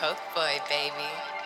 Coke boy, baby.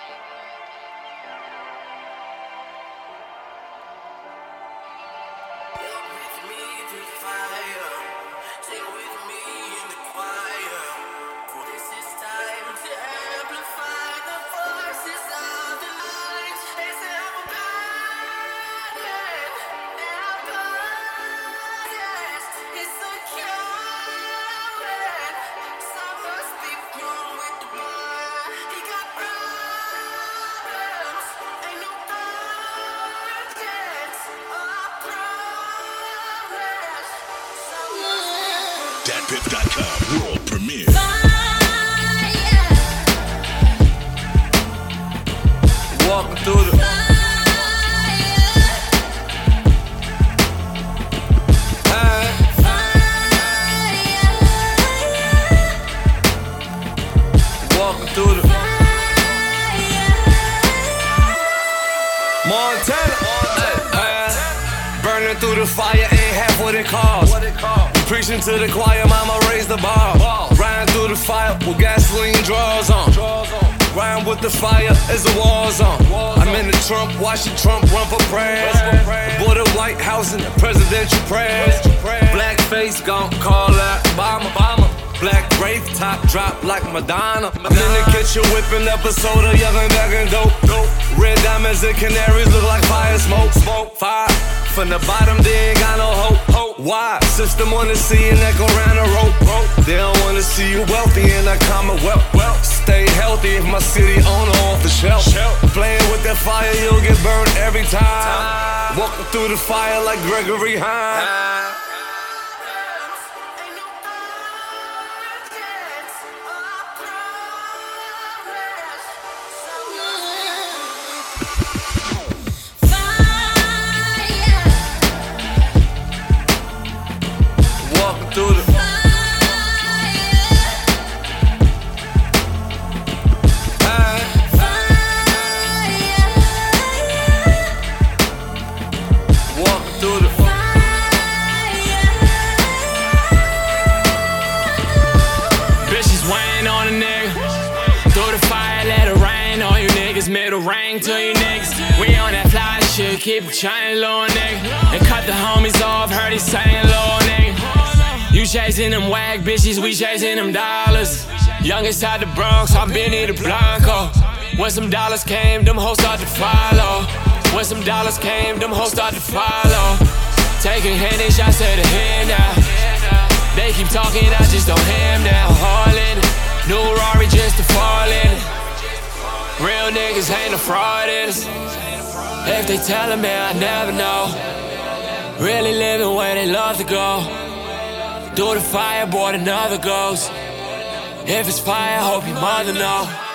DatPiff.com world premiere. Walking through the walking through the Montana. Burning through the fire ain't half what it costs. Preaching to the choir, mama raise the bar. Riding through the fire with gasoline draws on. Riding with the fire as the war zone. I'm in the Trump, watching Trump run for prayers. Bought the White House and the presidential prayers. Black face gon' call out Obama. Black Wraith top drop like Madonna. I'm in the kitchen whipping up a soda, young and back and dope. Red diamonds and canaries look like fire smoke. Fire from the bottom, they ain't got no hope. Why? System wanna see your neck around a rope. They don't wanna see you wealthy in a commonwealth. Stay healthy if my city owner off the shelf. Playing with that fire, you'll get burned every time. Walking through the fire like Gregory Hine. Through the walking through the bitches weighing on a nigga. Through the fire, let it rain on you niggas. Middle ring to you niggas. We on that fly shit, keep the chain low, nigga. And cut the homies off, heard he saying low, nigga. You chasing them wag bitches, we chasing them dollars. Youngest out the Bronx, I'm Benny the Blanco. When some dollars came, them hoes start to follow. When some dollars came, them hoes start to follow. Taking handed shots to the head now. They keep talking, I just don't hear them now. Hauling, new Rari just to fall in it. Real niggas ain't no fraud in us. If they tellin' me, I never know. Really living where they love to go. Through the fire, board another ghost. If it's fire, hope your mother know.